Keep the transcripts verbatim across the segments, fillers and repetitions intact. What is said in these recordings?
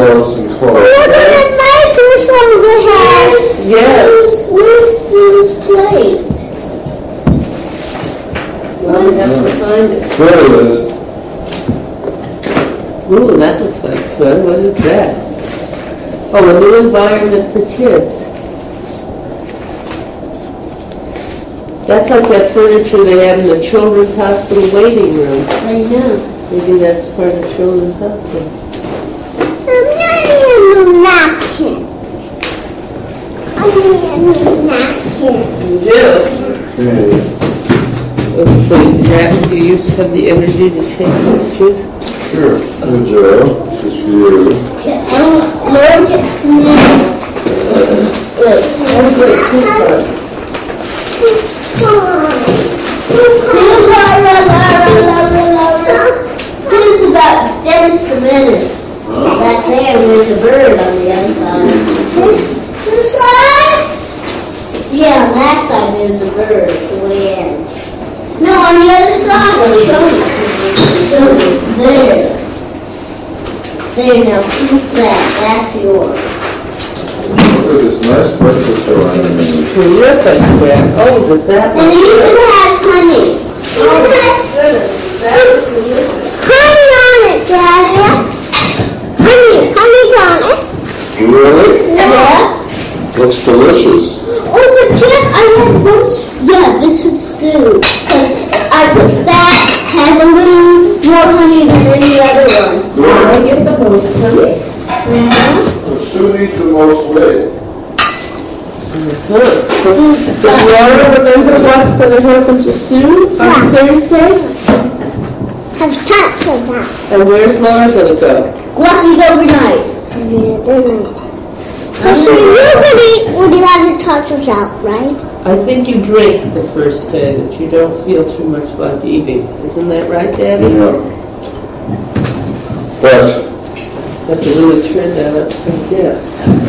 close and close. Look at the microphone it has. Yes. Where's Sue's plate? Well, we have to find it. There it is. Ooh, that looks like fun. What is that? Oh, a new environment for kids. That's like that furniture they have in the children's hospital waiting room. I know. Maybe that's part of children's hospital. I'm not in a napkin. I'm in a napkin. You do? Okay. So you, you used to have the energy to take this juice? Sure. Good job. Just for you. Okay, oh, Laura gets the name. Look, I'm going to keep her. Laura, Laura, Laura, Laura. This is about Dennis the Menace. Back there, there's a bird on the other side. This side? Yeah, on that side there's a bird at the way in. No, on the other side, I'll show you. Show you. There. There, now keep that. That's yours. Look at this nice breakfast going on. Terrific, Jack. Oh, does that And it even has honey. Oh, goodness. That is delicious. Honey on it, Daddy. Honey, honey's on it. Really? Yeah. Looks delicious. Oh, but Jeff, I had once. Yeah, this is Sue. Because I put that has a little more honey than any other one. I get the most honey. Yeah. Well, Sue needs the most weight. Good. Does Laura remember what's going to happen to Sue on Thursday? Have touch of that. And where's Laura going to go? Lucky's overnight. Yeah, they're night. Because she usually would have the touches out, right? I think you drink the first day, that you don't feel too much like eating. Isn't that right, Daddy? Yeah. But Have to really turn that upside down.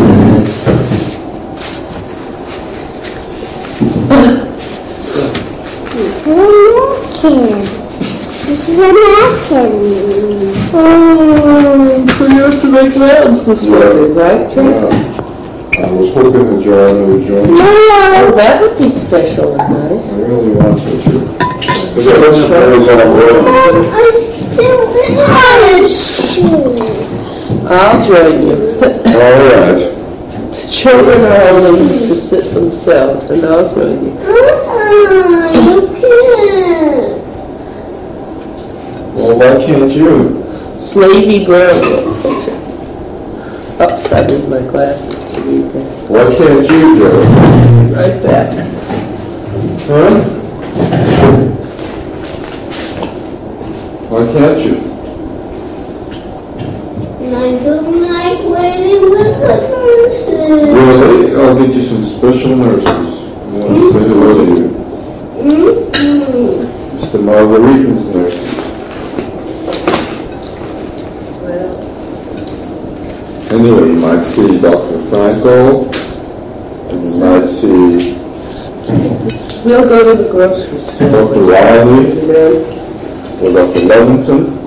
Napkin. This is a napkin. Oh, so you have to make rounds this morning, right, Jack? yeah. I was hoping the jar would join. Oh, No, that would be special and I nice. really want to too. Because I wasn't always on the road. I still have shoes. I'll join you. All right. The children are only used to sit themselves, and I'll join you. Uh-uh, you can't. Well, why can't you? Slavey Brown looks like her. Oops, I need my glasses to read that. Why can't you, Joe? Right back. Huh? Why can't you? And I don't like waiting with the person. Really? I'll get you some special nurses. I want to say hello to you. Mm-hmm. Mister Margarita's nurses. Anyway, you might see Doctor Franco, and you might see We'll go to the grocery store. Doctor Riley, And then, or Doctor Levington,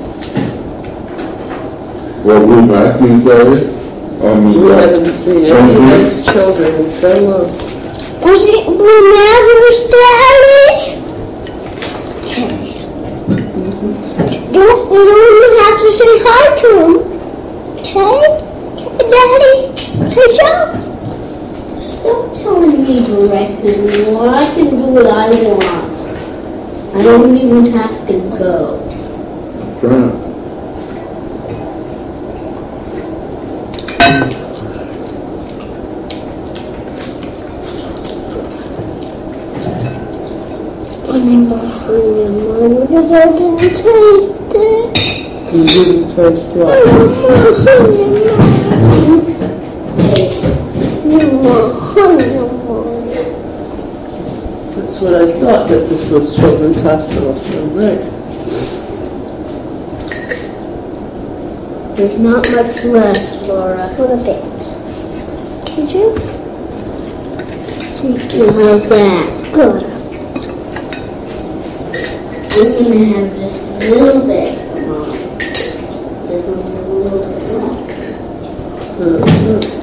or Lou Matthews, there. I mean, we uh, haven't seen any of those children in so long. Was it Renever's daddy? Okay. Don't, you don't even have to say hi to him. Okay? Okay, Daddy? Say so? Stop telling me directly anymore. I can do what I want. I don't even have to go. Frank. Anymore, anymore, because I didn't taste it. You didn't taste what? That's what I thought, that this was Children's Hospital. Right. There's not much left, Laura. A little bit. Did you? Now how's that? Good. We're going to have just a little bit. Come on. There's only a little bit left. Mhm.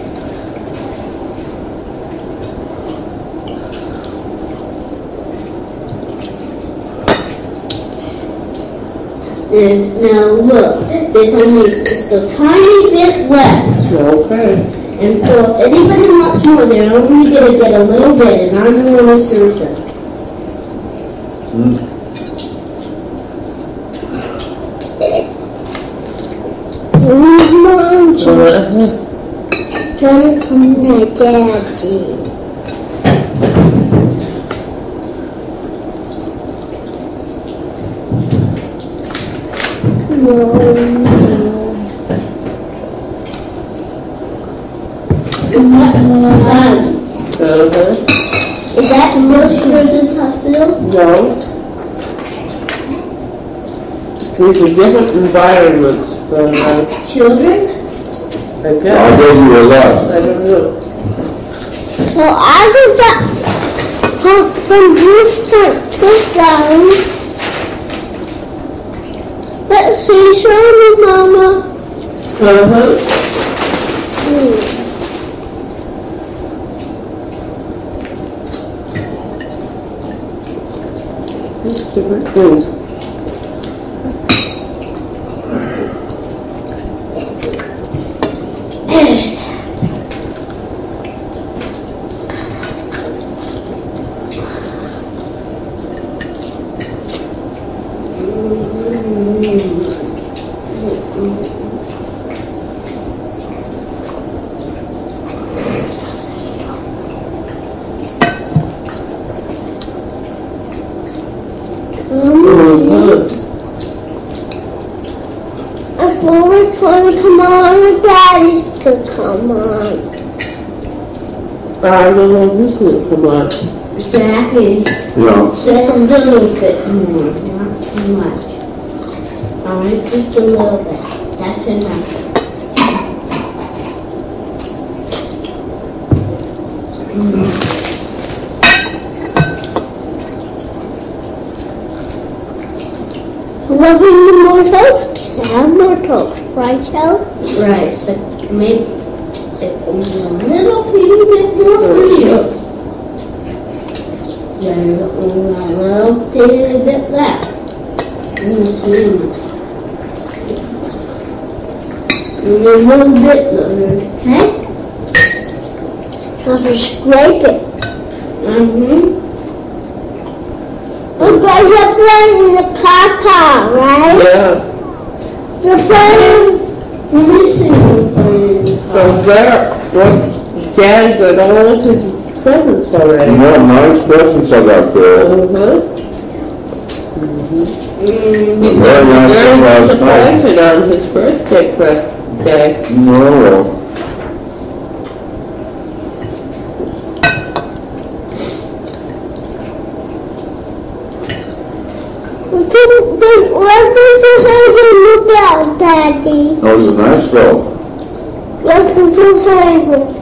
And now look, there's only just a tiny bit left. Okay. And so if anybody wants more, they're only going to get a little bit, and I'm going to Miss Teresa. Hmm. Mom, Uh-huh. gonna come to my daddy. No, no. Um, Uh-huh. is that still Children's Hospital? No. These are different environments from, uh, Children? I I guess. gave you a lot. I don't know. So I was at from, from Brewster to down. Let's see, show me, Mama. Uh-huh. Hmm. These different things. Uh-huh. That's what we're trying to come on, Daddy's to come on. I don't know this will come on. Jackie, Yeah. just a little bit more, not too much. All right, just a little bit. That's enough. Mm. What we need more toast? Have more toast, right, Joe? Right, so maybe a little teeny bit more for you. There's only a little teeny bit left. Mm-hmm. Maybe a little bit longer, okay? Now to scrape it. Mm-hmm. You guys are playing the car, right? Yeah. You're playing. Let me see you playing. So there, what, Dad got all his presents already. What nice presents I got there. Uh-huh. Mm. He's Very nice very last night. disappointed on his birthday birthday. No. Then, then what is the husband about, Daddy? That was a nice girl. What is the husband?